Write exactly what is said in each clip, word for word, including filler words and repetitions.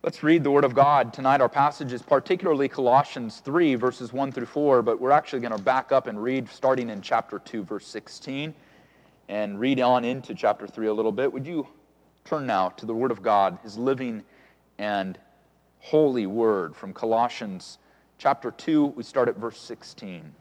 Let's read the Word of God. Tonight our passage is particularly Colossians three, verses one through four, but we're actually going to back up and read starting in chapter two, verse sixteen, and read on into chapter three a little bit. Would you turn now to the Word of God, His living and holy Word from Colossians chapter two. We start at verse sixteen.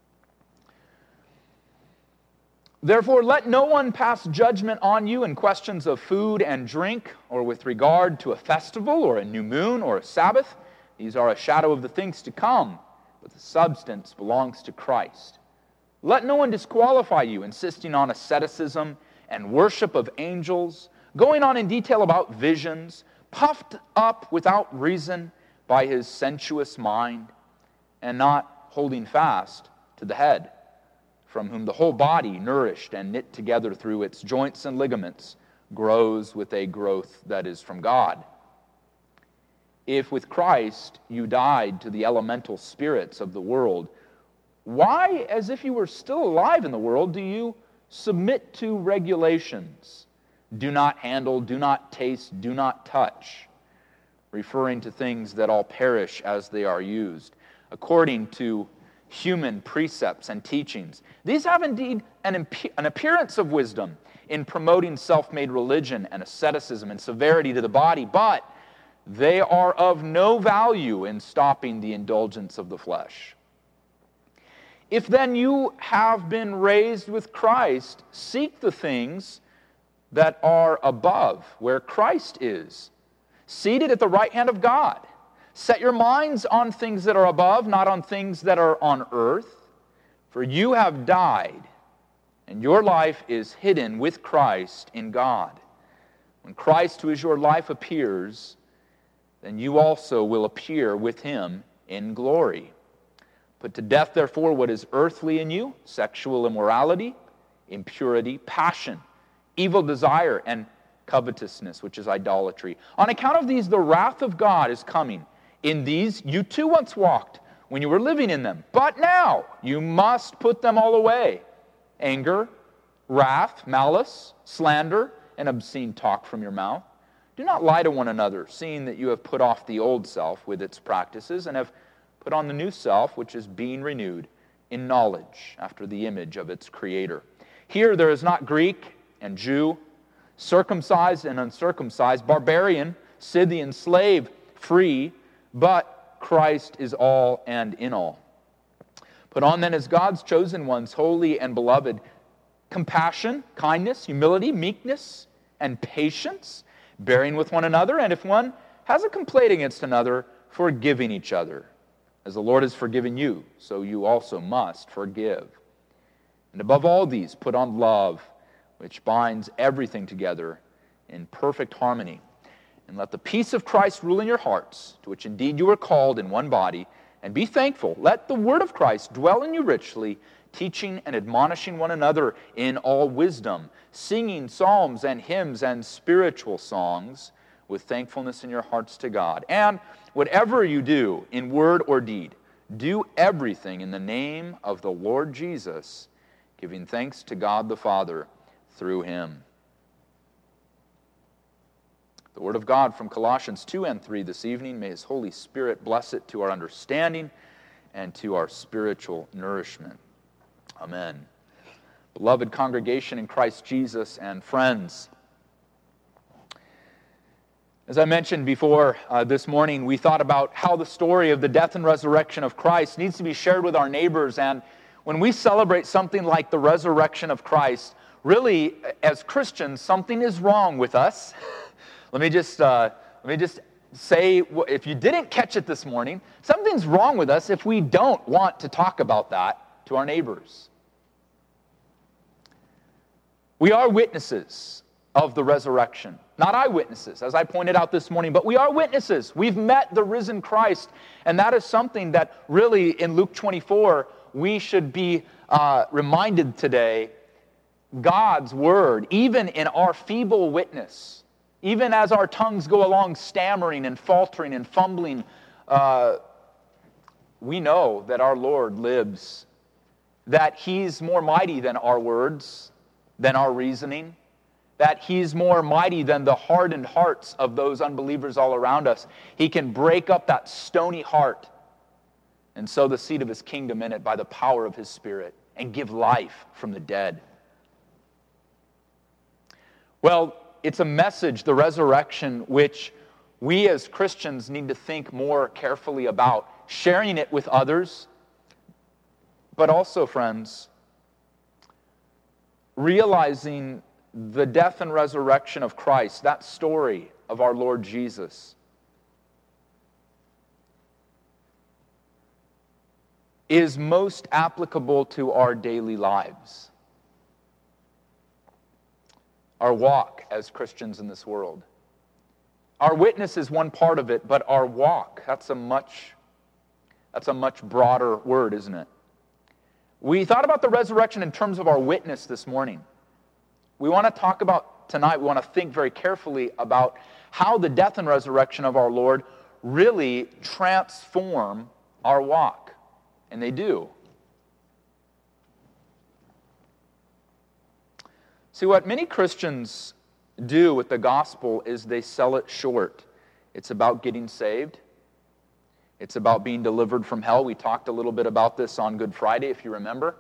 Therefore, let no one pass judgment on you in questions of food and drink, or with regard to a festival, or a new moon, or a Sabbath. These are a shadow of the things to come, but the substance belongs to Christ. Let no one disqualify you, insisting on asceticism and worship of angels, going on in detail about visions, puffed up without reason by his sensuous mind, and not holding fast to the head, from whom the whole body, nourished and knit together through its joints and ligaments, grows with a growth that is from God. If with Christ you died to the elemental spirits of the world, why, as if you were still alive in the world, do you submit to regulations? Do not handle, do not taste, do not touch, referring to things that all perish as they are used, according to human precepts and teachings. These have indeed an, imp- an appearance of wisdom in promoting self-made religion and asceticism and severity to the body, but they are of no value in stopping the indulgence of the flesh. If then you have been raised with Christ, seek the things that are above, where Christ is, seated at the right hand of God. Set your minds on things that are above, not on things that are on earth. For you have died, and your life is hidden with Christ in God. When Christ, who is your life, appears, then you also will appear with him in glory. Put to death, therefore, what is earthly in you: sexual immorality, impurity, passion, evil desire, and covetousness, which is idolatry. On account of these, the wrath of God is coming. In these you too once walked when you were living in them. But now you must put them all away: anger, wrath, malice, slander, and obscene talk from your mouth. Do not lie to one another, seeing that you have put off the old self with its practices, and have put on the new self, which is being renewed in knowledge after the image of its Creator. Here there is not Greek and Jew, circumcised and uncircumcised, barbarian, Scythian, slave, free, but Christ is all and in all. Put on then as God's chosen ones, holy and beloved, compassion, kindness, humility, meekness, and patience, bearing with one another, and if one has a complaint against another, forgiving each other. As the Lord has forgiven you, so you also must forgive. And above all these, put on love, which binds everything together in perfect harmony. And let the peace of Christ rule in your hearts, to which indeed you are called in one body, and be thankful. Let the word of Christ dwell in you richly, teaching and admonishing one another in all wisdom, singing psalms and hymns and spiritual songs with thankfulness in your hearts to God. And whatever you do, in word or deed, do everything in the name of the Lord Jesus, giving thanks to God the Father through him. The Word of God from Colossians two and three this evening. May His Holy Spirit bless it to our understanding and to our spiritual nourishment. Amen. Beloved congregation in Christ Jesus and friends, as I mentioned before uh, this morning, we thought about how the story of the death and resurrection of Christ needs to be shared with our neighbors. And when we celebrate something like the resurrection of Christ, really, as Christians, something is wrong with us. Let me just uh, let me just say, if you didn't catch it this morning, something's wrong with us if we don't want to talk about that to our neighbors. We are witnesses of the resurrection. Not eyewitnesses, as I pointed out this morning, but we are witnesses. We've met the risen Christ, and that is something that really in Luke twenty-four we should be uh, reminded today. God's word, even in our feeble witness, even as our tongues go along stammering and faltering and fumbling, uh, we know that our Lord lives, that He's more mighty than our words, than our reasoning, that he's more mighty than the hardened hearts of those unbelievers all around us. He can break up that stony heart and sow the seed of his kingdom in it by the power of his Spirit and give life from the dead. Well, it's a message, the resurrection, which we as Christians need to think more carefully about, sharing it with others, but also, friends, realizing the death and resurrection of Christ, that story of our Lord Jesus, is most applicable to our daily lives, our walk as Christians in this world. Our witness is one part of it, but our walk, that's a much, that's a much broader word, isn't it? We thought about the resurrection in terms of our witness this morning. We want to talk about tonight, we want to think very carefully about how the death and resurrection of our Lord really transform our walk. And they do. See, what many Christians do with the gospel is they sell it short. It's about getting saved. It's about being delivered from hell. We talked a little bit about this on Good Friday, if you remember.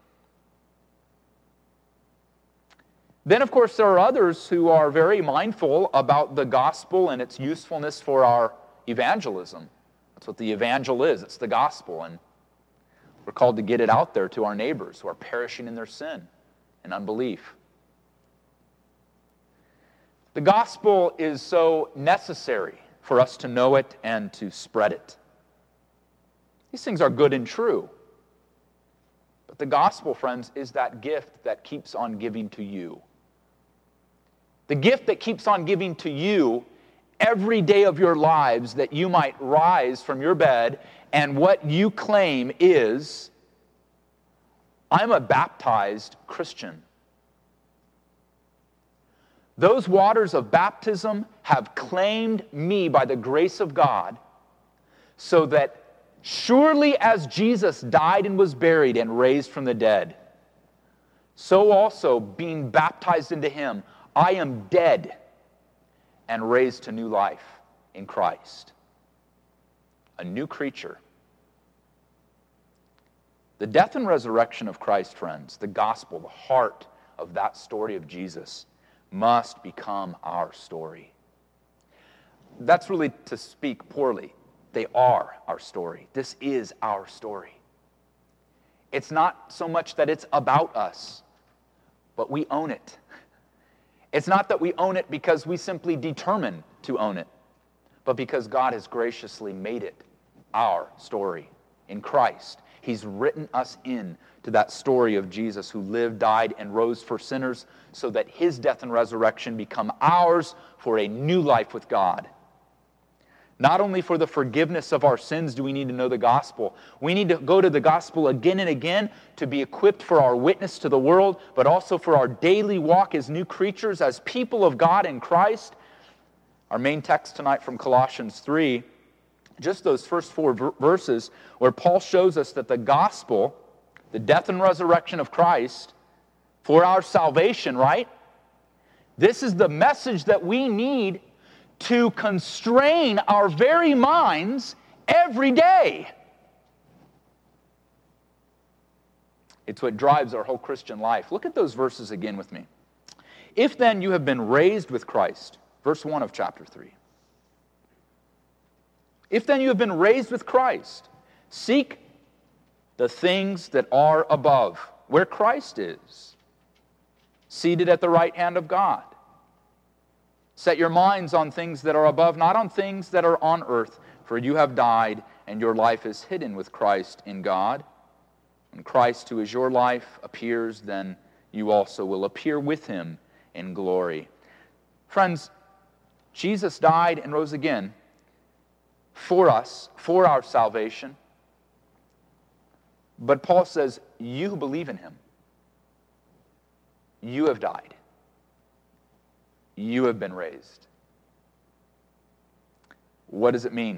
Then, of course, there are others who are very mindful about the gospel and its usefulness for our evangelism. That's what the evangel is. It's the gospel. And we're called to get it out there to our neighbors who are perishing in their sin and unbelief. The gospel is so necessary for us to know it and to spread it. These things are good and true. But the gospel, friends, is that gift that keeps on giving to you. The gift that keeps on giving to you every day of your lives, that you might rise from your bed and what you claim is, I'm a baptized Christian. Those waters of baptism have claimed me by the grace of God, so that surely as Jesus died and was buried and raised from the dead, so also being baptized into him, I am dead and raised to new life in Christ. A new creature. The death and resurrection of Christ, friends, the gospel, the heart of that story of Jesus, must become our story. That's really to speak poorly. They are our story. This is our story. It's not so much that it's about us, but we own it. It's not that we own it because we simply determine to own it, but because God has graciously made it our story in Christ. He's written us in to that story of Jesus who lived, died, and rose for sinners so that his death and resurrection become ours for a new life with God. Not only for the forgiveness of our sins do we need to know the gospel. We need to go to the gospel again and again to be equipped for our witness to the world, but also for our daily walk as new creatures, as people of God in Christ. Our main text tonight from Colossians three, just those first four verses where Paul shows us that the gospel, the death and resurrection of Christ, for our salvation, right? This is the message that we need to constrain our very minds every day. It's what drives our whole Christian life. Look at those verses again with me. If then you have been raised with Christ, verse one of chapter three. If then you have been raised with Christ, seek the things that are above, where Christ is, seated at the right hand of God. Set your minds on things that are above, not on things that are on earth, for you have died, and your life is hidden with Christ in God. When Christ, who is your life, appears, then you also will appear with him in glory. Friends, Jesus died and rose again for us, for our salvation. But Paul says, you who believe in him, you have died. You have been raised. What does it mean?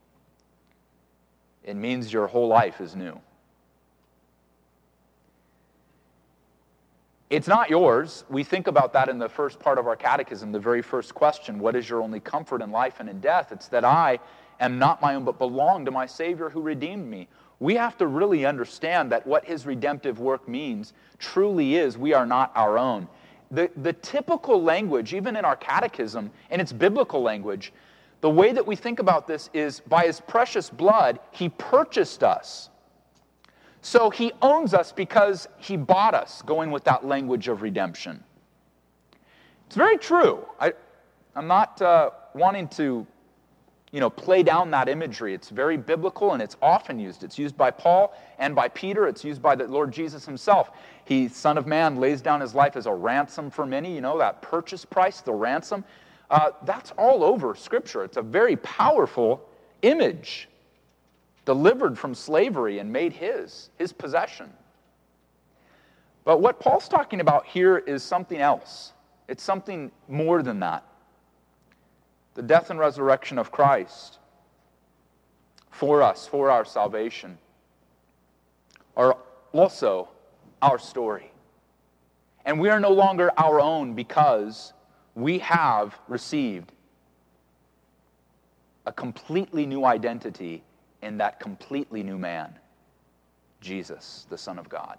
It means your whole life is new. It's not yours. We think about that in the first part of our catechism, the very first question, what is your only comfort in life and in death? It's that I am not my own, but belong to my Savior who redeemed me. We have to really understand that what his redemptive work means truly is we are not our own. The, the typical language, even in our catechism, and it's biblical language, the way that we think about this is by his precious blood, he purchased us. So he owns us because he bought us, going with that language of redemption. It's very true. I, I'm not uh, wanting to, you know, play down that imagery. It's very biblical and it's often used. It's used by Paul and by Peter. It's used by the Lord Jesus himself. He, Son of Man, lays down his life as a ransom for many. You know, that purchase price, the ransom. Uh, that's all over Scripture. It's a very powerful image. Delivered from slavery and made his, his possession. But what Paul's talking about here is something else. It's something more than that. The death and resurrection of Christ for us, for our salvation, are also our story. And we are no longer our own because we have received a completely new identity in that completely new man, Jesus, the Son of God.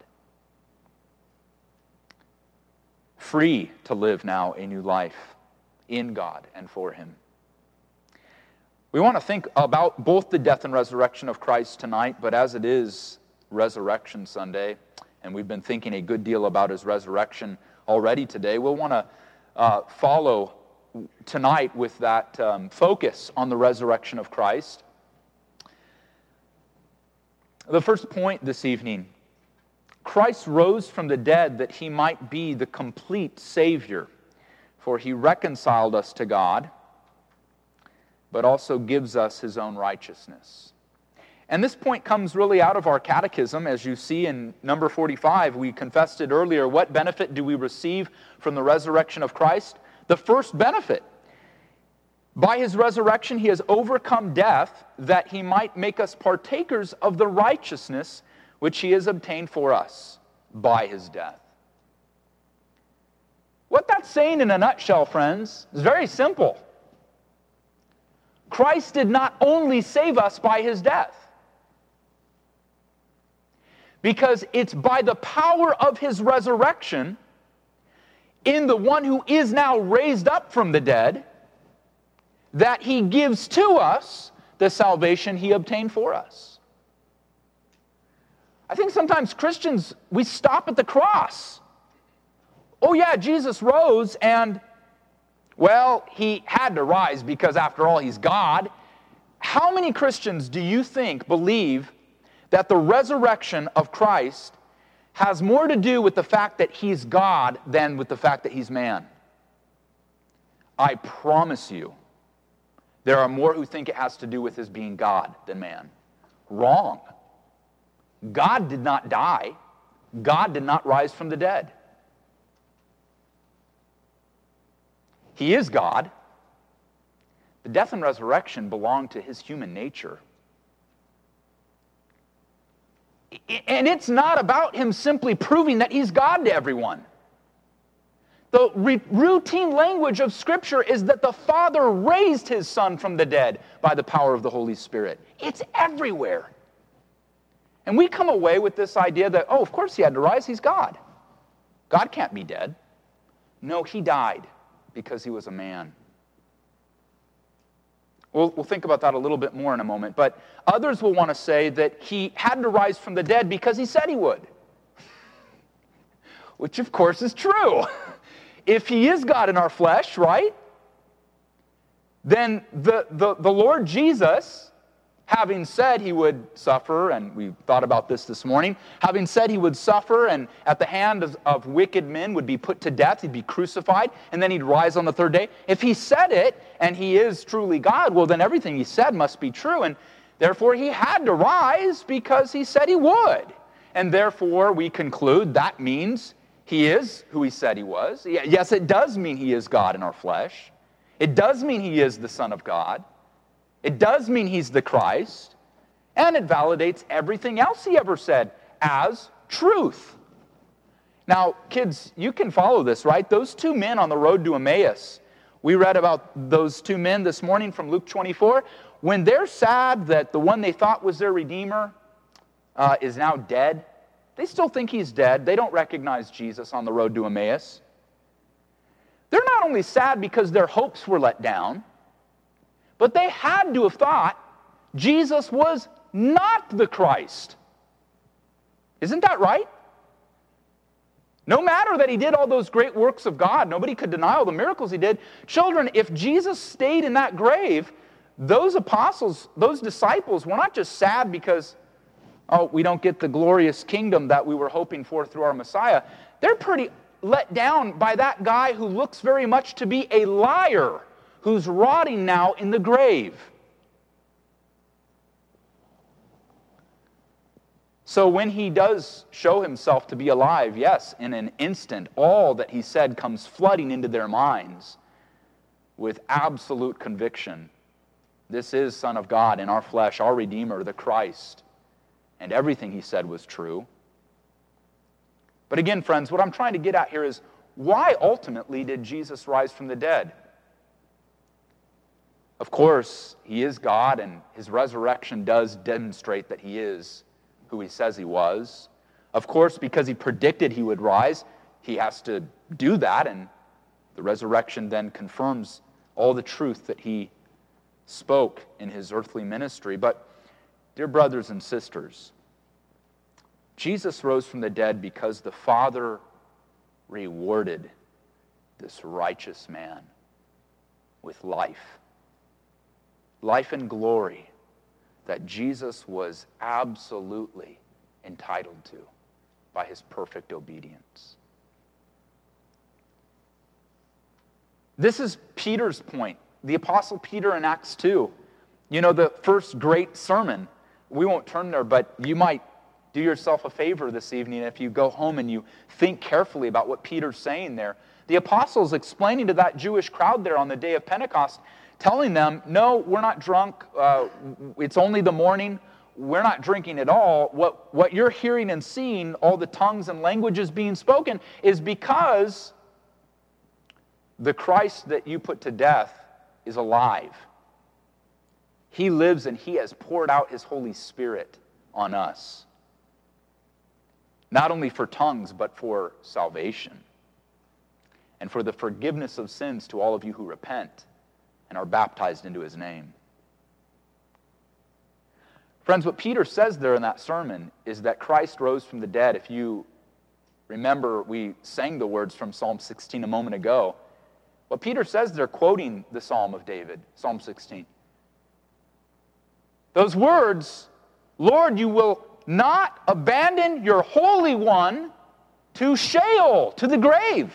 Free to live now a new life in God and for him. We want to think about both the death and resurrection of Christ tonight, but as it is Resurrection Sunday, and we've been thinking a good deal about his resurrection already today, we'll want to uh, follow tonight with that um, focus on the resurrection of Christ. The first point this evening, Christ rose from the dead that he might be the complete Savior, for he reconciled us to God, but also gives us his own righteousness. And this point comes really out of our catechism. As you see in number forty-five, we confessed it earlier. What benefit do we receive from the resurrection of Christ? The first benefit. By his resurrection, he has overcome death, that he might make us partakers of the righteousness which he has obtained for us by his death. What that's saying in a nutshell, friends, is very simple. Christ did not only save us by his death, because it's by the power of his resurrection in the one who is now raised up from the dead that he gives to us the salvation he obtained for us. I think sometimes Christians, we stop at the cross. Oh yeah, Jesus rose and, well, he had to rise because after all, he's God. How many Christians do you think believe that the resurrection of Christ has more to do with the fact that he's God than with the fact that he's man? I promise you, there are more who think it has to do with his being God than man. Wrong. God did not die. God did not rise from the dead. He is God. The death and resurrection belong to his human nature. And it's not about him simply proving that he's God to everyone. The re- routine language of Scripture is that the Father raised his Son from the dead by the power of the Holy Spirit. It's everywhere. And we come away with this idea that, oh, of course he had to rise, he's God. God can't be dead. No, he died because he was a man. We'll, we'll think about that a little bit more in a moment. But others will want to say that he had to rise from the dead because he said he would. Which, of course, is true. If he is God in our flesh, right? Then the, the, the Lord Jesus, having said he would suffer, and we thought about this this morning, having said he would suffer and at the hand of, of wicked men would be put to death, he'd be crucified, and then he'd rise on the third day. If he said it, and he is truly God, well, then everything he said must be true, and therefore he had to rise because he said he would. And therefore we conclude that means he is who he said he was. Yes, it does mean he is God in our flesh. It does mean he is the Son of God. It does mean he's the Christ. And it validates everything else he ever said as truth. Now, kids, you can follow this, right? Those two men on the road to Emmaus, we read about those two men this morning from Luke twenty-four. When they're sad that the one they thought was their Redeemer uh, is now dead, they still think he's dead. They don't recognize Jesus on the road to Emmaus. They're not only sad because their hopes were let down, but they had to have thought Jesus was not the Christ. Isn't that right? No matter that he did all those great works of God, nobody could deny all the miracles he did. Children, if Jesus stayed in that grave, those apostles, those disciples were not just sad because, oh, we don't get the glorious kingdom that we were hoping for through our Messiah. They're pretty let down by that guy who looks very much to be a liar, who's rotting now in the grave. So when he does show himself to be alive, yes, in an instant, all that he said comes flooding into their minds with absolute conviction. This is Son of God in our flesh, our Redeemer, the Christ. And everything he said was true. But again, friends, what I'm trying to get at here is, why ultimately did Jesus rise from the dead? Of course, he is God, and his resurrection does demonstrate that he is who he says he was. Of course, because he predicted he would rise, he has to do that, and the resurrection then confirms all the truth that he spoke in his earthly ministry. But, dear brothers and sisters, Jesus rose from the dead because the Father rewarded this righteous man with life. Life and glory that Jesus was absolutely entitled to by his perfect obedience. This is Peter's point. The Apostle Peter in Acts two. You know, the first great sermon. We won't turn there, but you might do yourself a favor this evening if you go home and you think carefully about what Peter's saying there. The apostle's explaining to that Jewish crowd there on the day of Pentecost, telling them, no, we're not drunk. Uh, it's only the morning. We're not drinking at all. What, what you're hearing and seeing, all the tongues and languages being spoken, is because the Christ that you put to death is alive. He lives and he has poured out his Holy Spirit on us. Not only for tongues, but for salvation. And for the forgiveness of sins to all of you who repent and are baptized into his name. Friends, what Peter says there in that sermon is that Christ rose from the dead. If you remember, we sang the words from Psalm sixteen a moment ago. What Peter says there, quoting the Psalm of David, Psalm sixteen. Those words, Lord, you will not abandon your Holy One to Sheol, to the grave.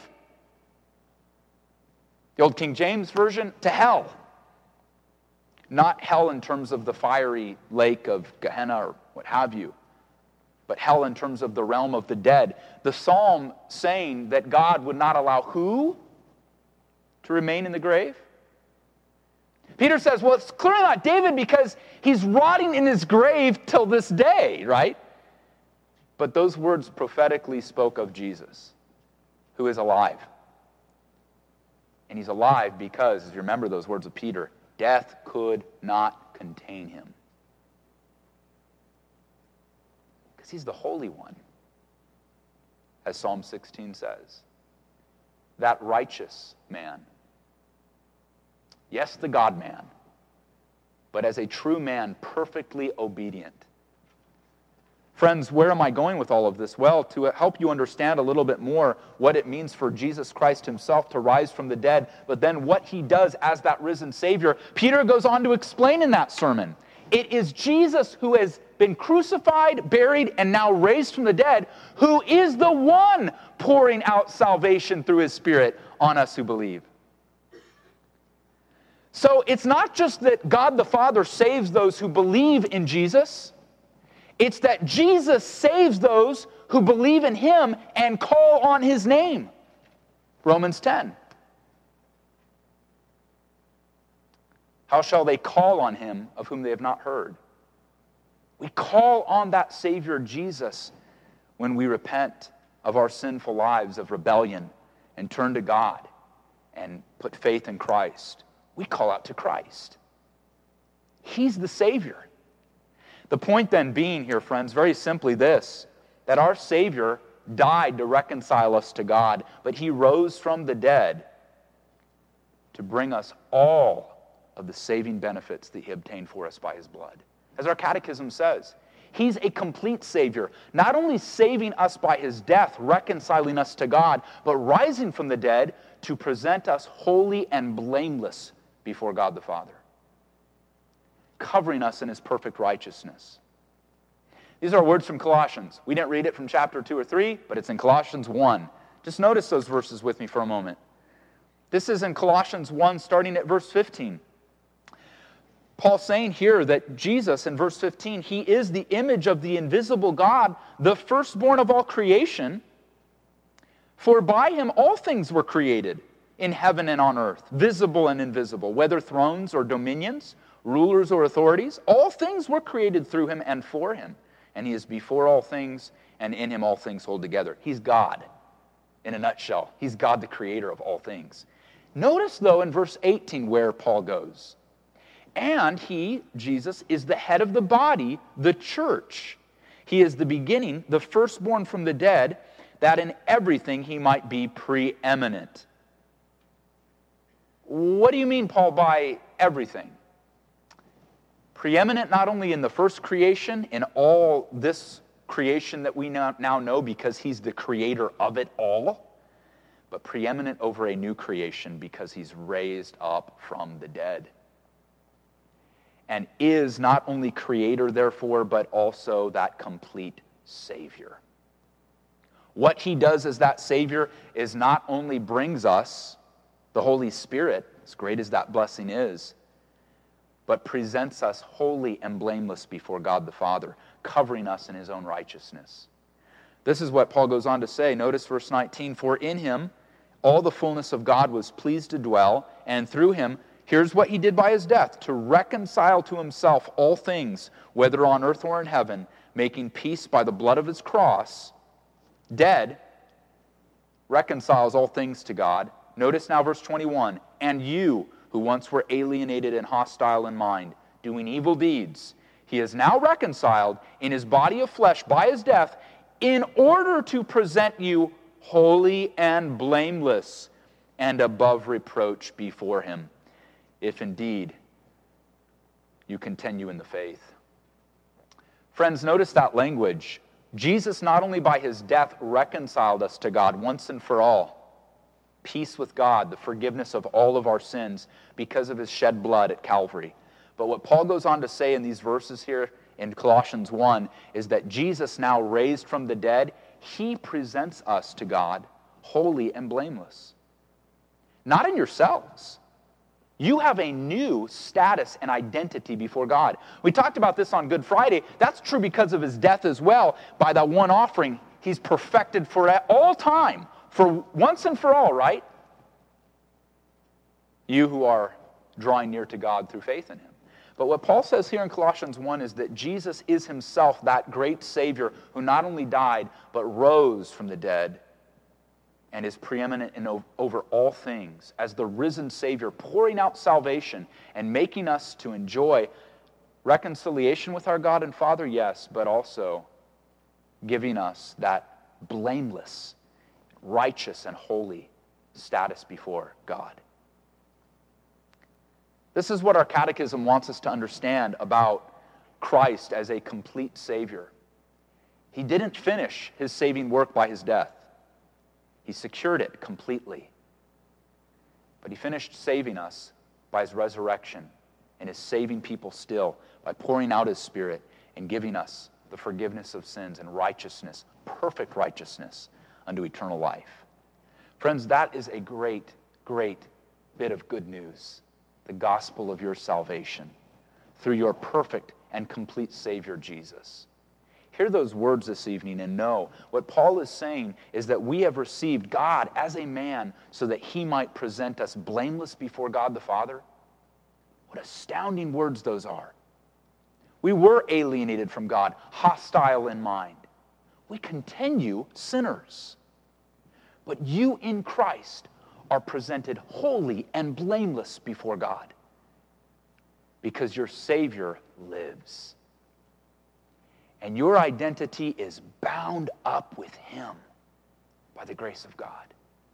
The old King James Version, to hell. Not hell in terms of the fiery lake of Gehenna or what have you, but hell in terms of the realm of the dead. The psalm saying that God would not allow who to remain in the grave? Peter says, well, it's clearly not David because he's rotting in his grave till this day, right? But those words prophetically spoke of Jesus, who is alive. And he's alive because, as you remember those words of Peter, death could not contain him. Because he's the Holy One, as Psalm sixteen says. That righteous man. Yes, the God-man, but as a true man, perfectly obedient. Friends, where am I going with all of this? Well, to help you understand a little bit more what it means for Jesus Christ himself to rise from the dead, but then what he does as that risen Savior, Peter goes on to explain in that sermon. It is Jesus who has been crucified, buried, and now raised from the dead, who is the one pouring out salvation through his Spirit on us who believe. So it's not just that God the Father saves those who believe in Jesus. It's that Jesus saves those who believe in him and call on his name. Romans ten. How shall they call on him of whom they have not heard? We call on that Savior Jesus when we repent of our sinful lives of rebellion and turn to God and put faith in Christ, we call out to Christ. He's the Savior. The point then being here, friends, very simply this, that our Savior died to reconcile us to God, but He rose from the dead to bring us all of the saving benefits that He obtained for us by His blood. As our catechism says, He's a complete Savior, not only saving us by His death, reconciling us to God, but rising from the dead to present us holy and blameless before God the Father, covering us in His perfect righteousness. These are words from Colossians. We didn't read it from chapter two or three, but it's in Colossians one. Just notice those verses with me for a moment. This is in Colossians one, starting at verse fifteen. Paul's saying here that Jesus, in verse fifteen, He is the image of the invisible God, the firstborn of all creation. For by Him all things were created, in heaven and on earth, visible and invisible, whether thrones or dominions, rulers or authorities. All things were created through Him and for Him. And He is before all things, and in Him all things hold together. He's God, in a nutshell. He's God, the creator of all things. Notice, though, in verse eighteen where Paul goes. And He, Jesus, is the head of the body, the church. He is the beginning, the firstborn from the dead, that in everything He might be preeminent. What do you mean, Paul, by everything? Preeminent not only in the first creation, in all this creation that we now know because He's the creator of it all, but preeminent over a new creation because He's raised up from the dead. And is not only creator, therefore, but also that complete Savior. What He does as that Savior is not only brings us the Holy Spirit, as great as that blessing is, but presents us holy and blameless before God the Father, covering us in His own righteousness. This is what Paul goes on to say. Notice verse nineteen, for in Him all the fullness of God was pleased to dwell, and through Him, here's what He did by His death, to reconcile to Himself all things, whether on earth or in heaven, making peace by the blood of His cross. Dead, reconciles all things to God. Notice now verse twenty-one, and you, who once were alienated and hostile in mind, doing evil deeds, He is now reconciled in His body of flesh by His death, in order to present you holy and blameless and above reproach before Him, if indeed you continue in the faith. Friends, notice that language. Jesus not only by His death reconciled us to God once and for all, peace with God, the forgiveness of all of our sins because of His shed blood at Calvary. But what Paul goes on to say in these verses here in Colossians one is that Jesus, now raised from the dead, He presents us to God holy and blameless. Not in yourselves. You have a new status and identity before God. We talked about this on Good Friday. That's true because of His death as well. By that one offering, He's perfected for all time, for once and for all, right? You who are drawing near to God through faith in Him. But what Paul says here in Colossians one is that Jesus is Himself that great Savior who not only died, but rose from the dead and is preeminent in over all things as the risen Savior, pouring out salvation and making us to enjoy reconciliation with our God and Father, yes, but also giving us that blameless, righteous, and holy status before God. This is what our catechism wants us to understand about Christ as a complete Savior. He didn't finish His saving work by His death. He secured it completely. But He finished saving us by His resurrection and is saving people still by pouring out His Spirit and giving us the forgiveness of sins and righteousness, perfect righteousness unto eternal life. Friends, that is a great, great bit of good news. The gospel of your salvation through your perfect and complete Savior, Jesus. Hear those words this evening and know what Paul is saying is that we have received God as a man so that He might present us blameless before God the Father. What astounding words those are. We were alienated from God, hostile in mind. we continue sinners. But you in Christ are presented holy and blameless before God because your Savior lives. And your identity is bound up with Him by the grace of God.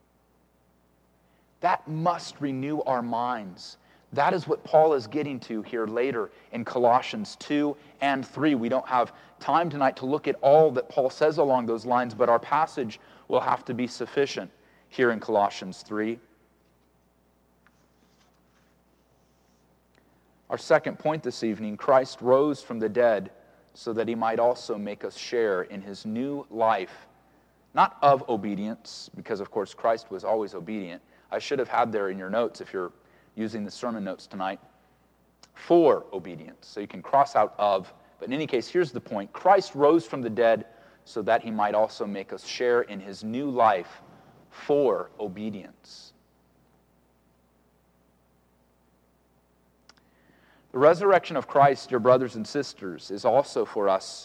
That must renew our minds. That is what Paul is getting to here later in Colossians two and three. We don't have time tonight to look at all that Paul says along those lines, but our passage will have to be sufficient here in Colossians three. Our second point this evening, Christ rose from the dead so that He might also make us share in His new life, not of obedience, because of course Christ was always obedient. I should have had there in your notes, if you're using the sermon notes tonight, for obedience. So you can cross out of, but in any case, here's the point. Christ rose from the dead so that He might also make us share in His new life for obedience. The resurrection of Christ, dear brothers and sisters, is also for us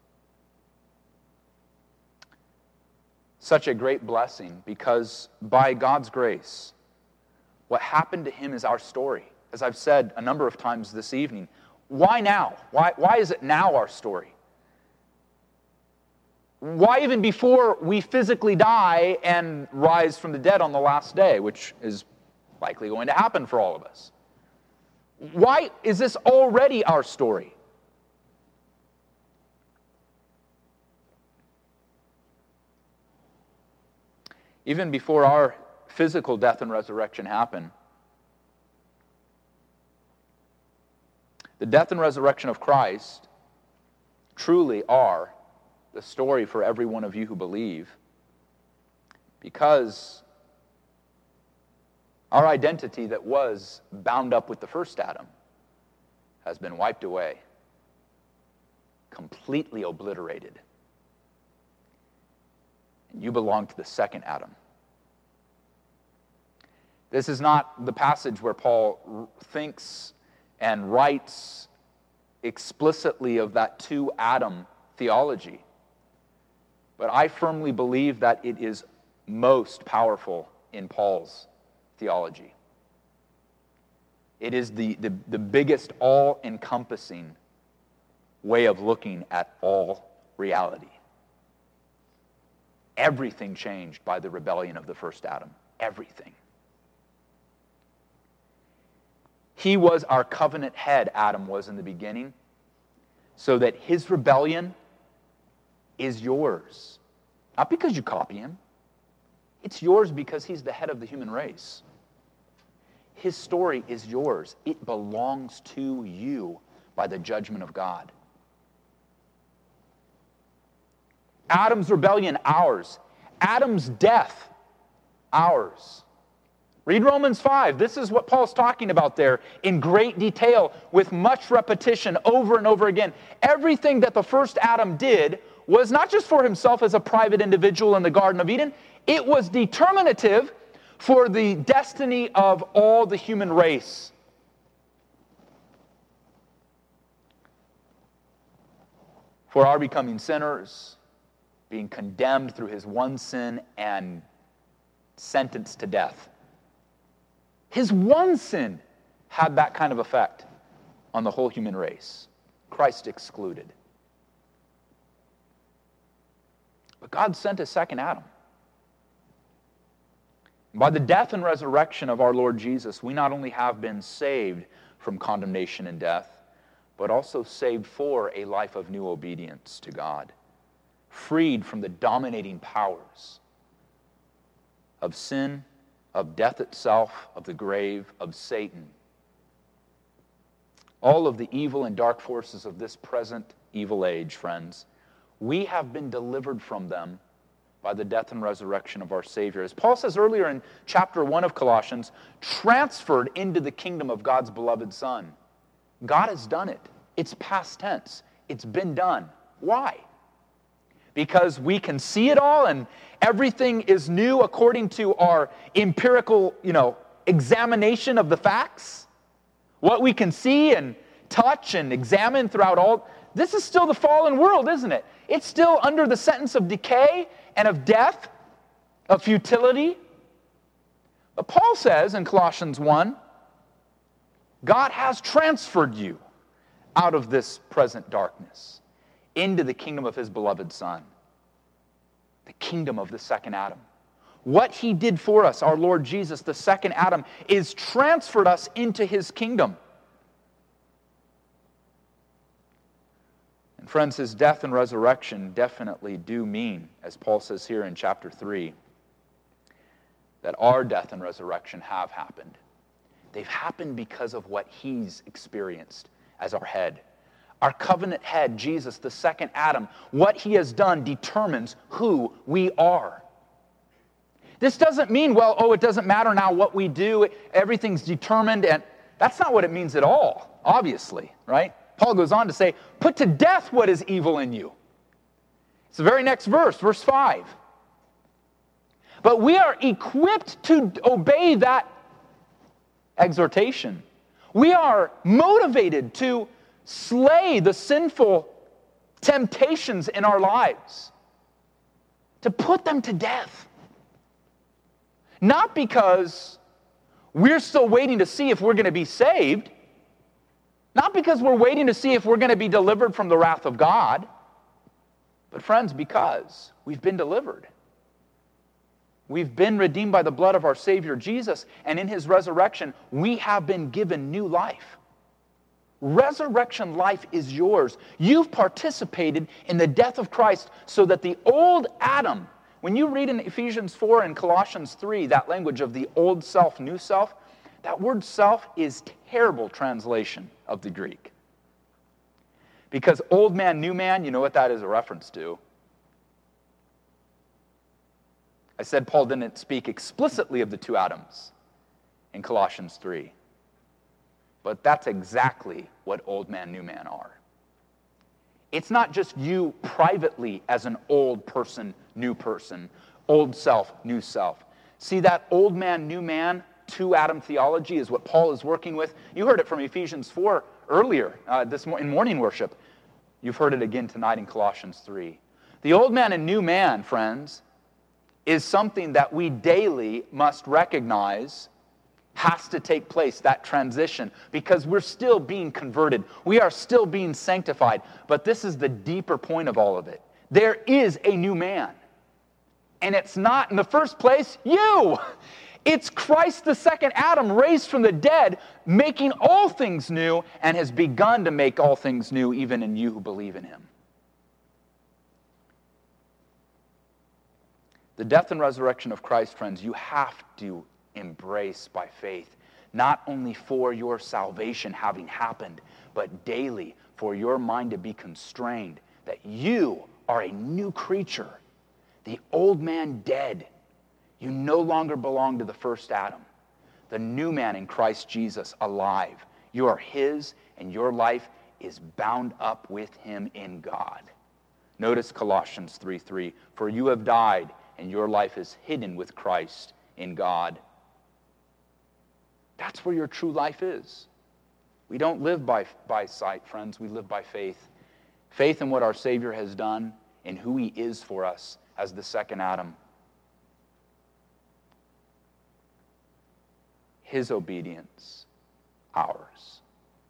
such a great blessing because by God's grace, what happened to Him is our story. As I've said a number of times this evening, why now? Why, why is it now our story? Why even before we physically die and rise from the dead on the last day, which is likely going to happen for all of us? Why is this already our story? Even before our physical death and resurrection happen, the death and resurrection of Christ truly are the story for every one of you who believe, because our identity that was bound up with the first Adam has been wiped away, completely obliterated. And you belong to the second Adam. This is not the passage where Paul thinks and writes explicitly of that two-Adam theology. But I firmly believe that it is most powerful in Paul's theology. It is the, the, the biggest all-encompassing way of looking at all reality. Everything changed by the rebellion of the first Adam. Everything. He was our covenant head, Adam was in the beginning, so that his rebellion is yours. Not because you copy him. It's yours because he's the head of the human race. His story is yours. It belongs to you by the judgment of God. Adam's rebellion, ours. Adam's death, ours. Read Romans five. This is what Paul's talking about there in great detail with much repetition over and over again. Everything that the first Adam did was not just for himself as a private individual in the Garden of Eden. It was determinative for the destiny of all the human race. For our becoming sinners, being condemned through his one sin and sentenced to death. His one sin had that kind of effect on the whole human race. Christ excluded. But God sent a second Adam. By the death and resurrection of our Lord Jesus, we not only have been saved from condemnation and death, but also saved for a life of new obedience to God, freed from the dominating powers of sin, of death itself, of the grave, of Satan. All of the evil and dark forces of this present evil age, friends, we have been delivered from them by the death and resurrection of our Savior. As Paul says earlier in chapter one of Colossians, transferred into the kingdom of God's beloved Son. God has done it. It's past tense. It's been done. Why? Because we can see it all and everything is new according to our empirical, you know, examination of the facts. What we can see and touch and examine throughout all This is still the fallen world, isn't it? It's still under the sentence of decay and of death, of futility. But Paul says in Colossians one, God has transferred you out of this present darkness into the kingdom of his beloved Son, the kingdom of the second Adam. What he did for us, our Lord Jesus, the second Adam, is transferred us into his kingdom. And friends, his death and resurrection definitely do mean, as Paul says here in chapter three, that our death and resurrection have happened. They've happened because of what he's experienced as our head. Our covenant head, Jesus, the second Adam, what he has done determines who we are. This doesn't mean, well, oh, it doesn't matter now what we do, everything's determined, and that's not what it means at all, obviously, right? Paul goes on to say, put to death what is evil in you. It's the very next verse, verse five. But we are equipped to obey that exhortation. We are motivated to slay the sinful temptations in our lives, to put them to death. Not because we're still waiting to see if we're going to be saved, not because we're waiting to see if we're going to be delivered from the wrath of God, but friends, because we've been delivered. We've been redeemed by the blood of our Savior Jesus, and in his resurrection, we have been given new life. Resurrection life is yours. You've participated in the death of Christ so that the old Adam, when you read in Ephesians four and Colossians three, that language of the old self, new self, that word self is terrible translation of the Greek. Because old man, new man, you know what that is a reference to? I said Paul didn't speak explicitly of the two Adams in Colossians three. But that's exactly what old man, new man are. It's not just you privately as an old person, new person, old self, new self. See, that old man, new man, two Adam theology is what Paul is working with. You heard it from Ephesians four earlier uh, this mo- in morning worship. You've heard it again tonight in Colossians three. The old man and new man, friends, is something that we daily must recognize has to take place, that transition, because we're still being converted. We are still being sanctified. But this is the deeper point of all of it. There is a new man. And it's not, in the first place, you. It's Christ, the second Adam, raised from the dead, making all things new, and has begun to make all things new, even in you who believe in him. The death and resurrection of Christ, friends, you have to embrace by faith, not only for your salvation having happened, but daily for your mind to be constrained that you are a new creature. The old man dead. You no longer belong to the first Adam. The new man in Christ Jesus alive. You are his, and your life is bound up with him in God. Notice Colossians three three. For you have died, and your life is hidden with Christ in God. That's where your true life is. We don't live by, by sight, friends. We live by faith. Faith in what our Savior has done, in who he is for us as the second Adam. His obedience, ours.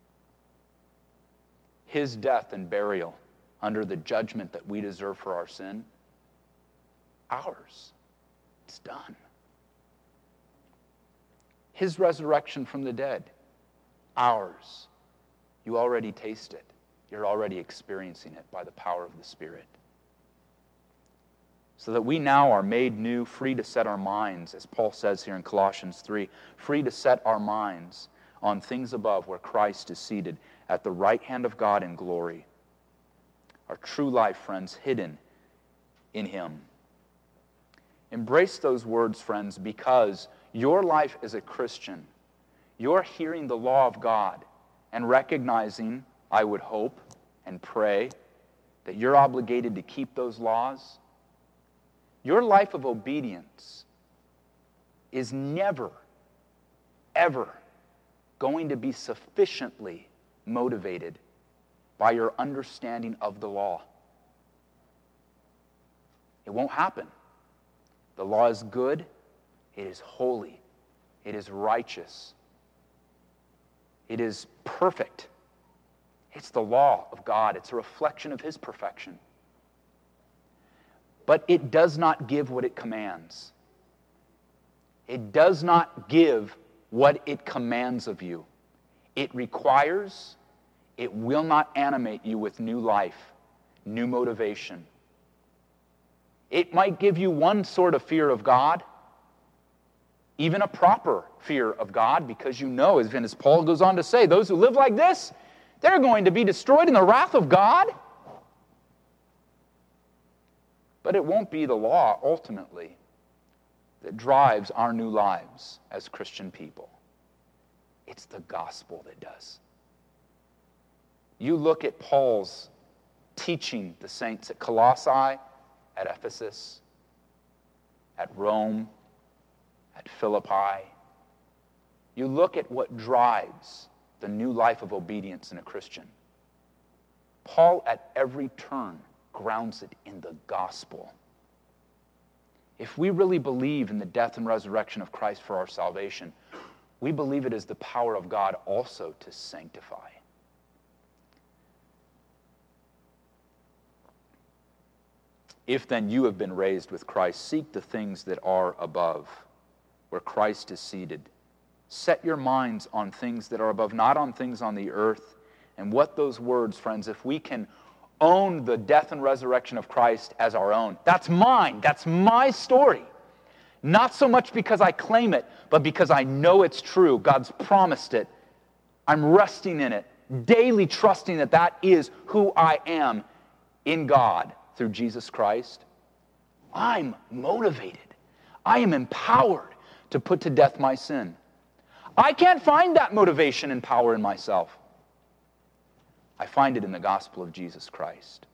His death and burial under the judgment that we deserve for our sin, ours. It's done. His resurrection from the dead, ours. You already taste it. You're already experiencing it by the power of the Spirit. So that we now are made new, free to set our minds, as Paul says here in Colossians three, free to set our minds on things above where Christ is seated at the right hand of God in glory. Our true life, friends, hidden in him. Embrace those words, friends, because your life as a Christian, you're hearing the law of God and recognizing, I would hope and pray, that you're obligated to keep those laws. Your life of obedience is never, ever going to be sufficiently motivated by your understanding of the law. It won't happen. The law is good, it is holy, it is righteous, it is perfect. It's the law of God. It's a reflection of His perfection. But it does not give what it commands. It does not give what it commands of you. It requires, it will not animate you with new life, new motivation. It might give you one sort of fear of God, even a proper fear of God, because you know, as, as Paul goes on to say, those who live like this, they're going to be destroyed in the wrath of God. But it won't be the law, ultimately, that drives our new lives as Christian people. It's the gospel that does. You look at Paul's teaching the saints at Colossae, at Ephesus, at Rome, at Philippi. You look at what drives the new life of obedience in a Christian. Paul, at every turn, grounds it in the gospel. If we really believe in the death and resurrection of Christ for our salvation, we believe it is the power of God also to sanctify. If then you have been raised with Christ, seek the things that are above, where Christ is seated. Set your minds on things that are above, not on things on the earth. And what those words, friends, if we can own the death and resurrection of Christ as our own, that's mine, that's my story. Not so much because I claim it, but because I know it's true. God's promised it. I'm resting in it, daily trusting that that is who I am in God through Jesus Christ. I'm motivated. I am empowered to put to death my sin. I can't find that motivation and power in myself. I find it in the gospel of Jesus Christ.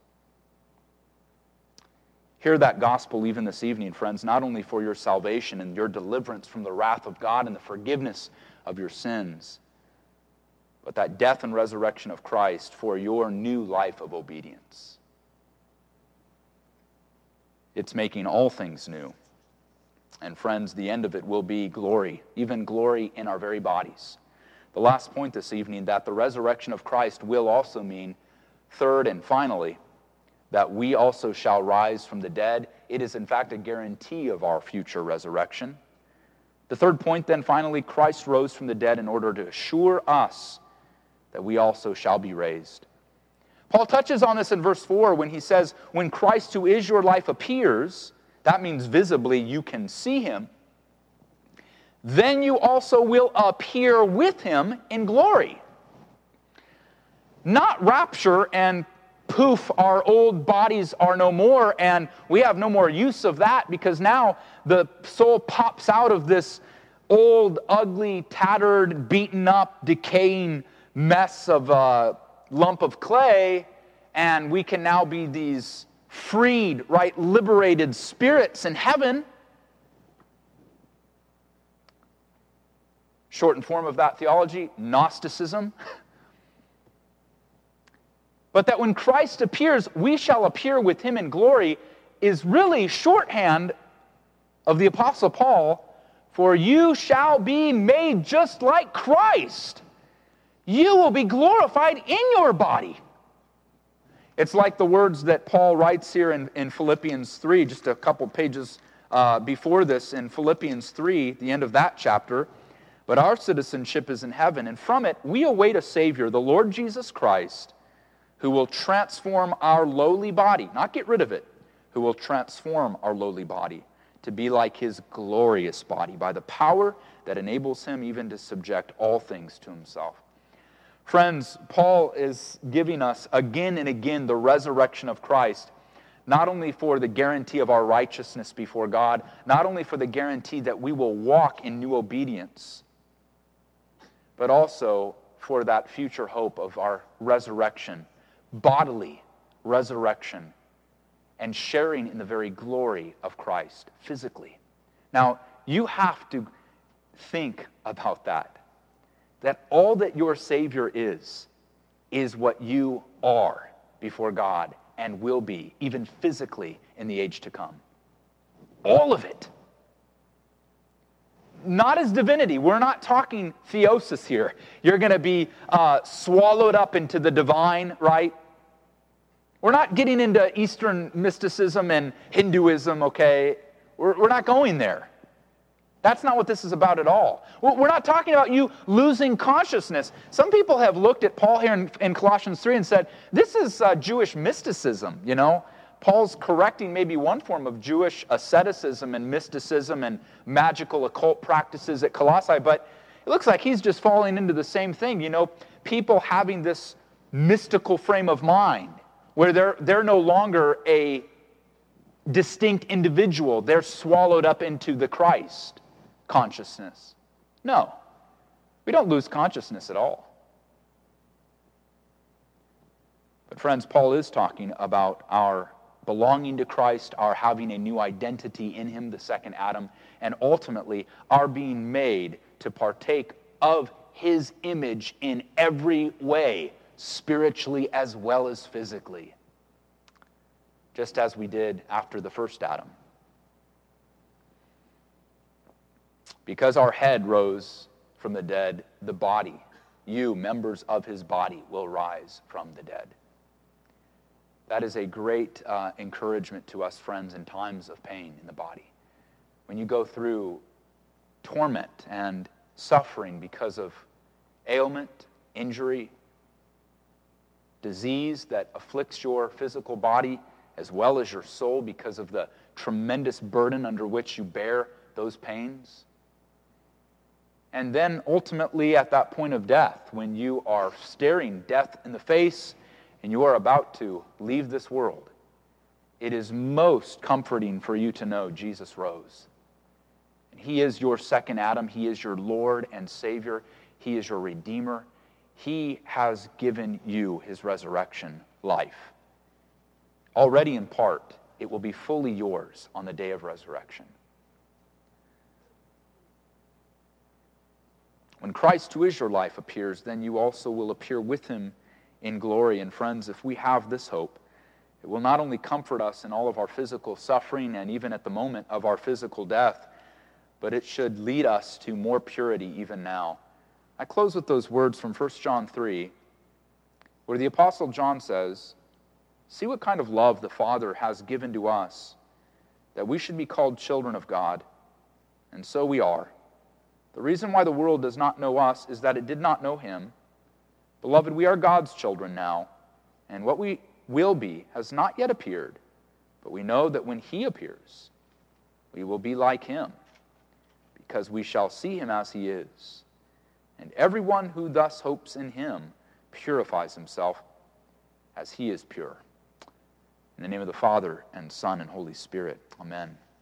Hear that gospel even this evening, friends, not only for your salvation and your deliverance from the wrath of God and the forgiveness of your sins, but that death and resurrection of Christ for your new life of obedience. It's making all things new. And friends, the end of it will be glory, even glory in our very bodies. The last point this evening, that the resurrection of Christ will also mean, third and finally, that we also shall rise from the dead. It is in fact a guarantee of our future resurrection. The third point then, finally, Christ rose from the dead in order to assure us that we also shall be raised. Paul touches on this in verse four when he says, when Christ who is your life appears, that means visibly you can see him, then you also will appear with him in glory. Not rapture and poof, our old bodies are no more and we have no more use of that because now the soul pops out of this old, ugly, tattered, beaten up, decaying mess of a lump of clay, and we can now be these freed, right, liberated spirits in heaven. Shortened form of that theology, Gnosticism. But that when Christ appears, we shall appear with him in glory is really shorthand of the Apostle Paul, for you shall be made just like Christ. You will be glorified in your body. It's like the words that Paul writes here in, in Philippians three, just a couple pages uh, before this, in Philippians three, the end of that chapter. But our citizenship is in heaven, and from it we await a Savior, the Lord Jesus Christ, who will transform our lowly body, not get rid of it, who will transform our lowly body to be like his glorious body by the power that enables him even to subject all things to himself. Friends, Paul is giving us again and again the resurrection of Christ, not only for the guarantee of our righteousness before God, not only for the guarantee that we will walk in new obedience, but also for that future hope of our resurrection, bodily resurrection, and sharing in the very glory of Christ physically. Now, you have to think about that. That all that your Savior is, is what you are before God and will be, even physically, in the age to come. All of it. Not as divinity. We're not talking theosis here. You're going to be uh, swallowed up into the divine, right? We're not getting into Eastern mysticism and Hinduism, okay? We're, we're not going there. That's not what this is about at all. We're not talking about you losing consciousness. Some people have looked at Paul here in, in Colossians three and said, this is uh, Jewish mysticism, you know? Paul's correcting maybe one form of Jewish asceticism and mysticism and magical occult practices at Colossae, but it looks like he's just falling into the same thing, you know? People having this mystical frame of mind where they're, they're no longer a distinct individual. They're swallowed up into the Christ consciousness. No, we don't lose consciousness at all. But friends, Paul is talking about our belonging to Christ, our having a new identity in Him, the second Adam, and ultimately our being made to partake of His image in every way, spiritually as well as physically, just as we did after the first Adam. Because our head rose from the dead, the body, you, members of His body, will rise from the dead. That is a great uh, encouragement to us, friends, in times of pain in the body. When you go through torment and suffering because of ailment, injury, disease that afflicts your physical body as well as your soul because of the tremendous burden under which you bear those pains. And then ultimately at that point of death, when you are staring death in the face and you are about to leave this world, it is most comforting for you to know Jesus rose. And He is your second Adam. He is your Lord and Savior. He is your Redeemer. He has given you His resurrection life. Already in part, it will be fully yours on the day of resurrection. When Christ, who is your life, appears, then you also will appear with Him in glory. And friends, if we have this hope, it will not only comfort us in all of our physical suffering and even at the moment of our physical death, but it should lead us to more purity even now. I close with those words from First John three, where the Apostle John says, "See what kind of love the Father has given to us, that we should be called children of God, and so we are. The reason why the world does not know us is that it did not know Him. Beloved, we are God's children now, and what we will be has not yet appeared, but we know that when He appears, we will be like Him, because we shall see Him as He is. And everyone who thus hopes in Him purifies himself as He is pure." In the name of the Father, and Son, and Holy Spirit. Amen.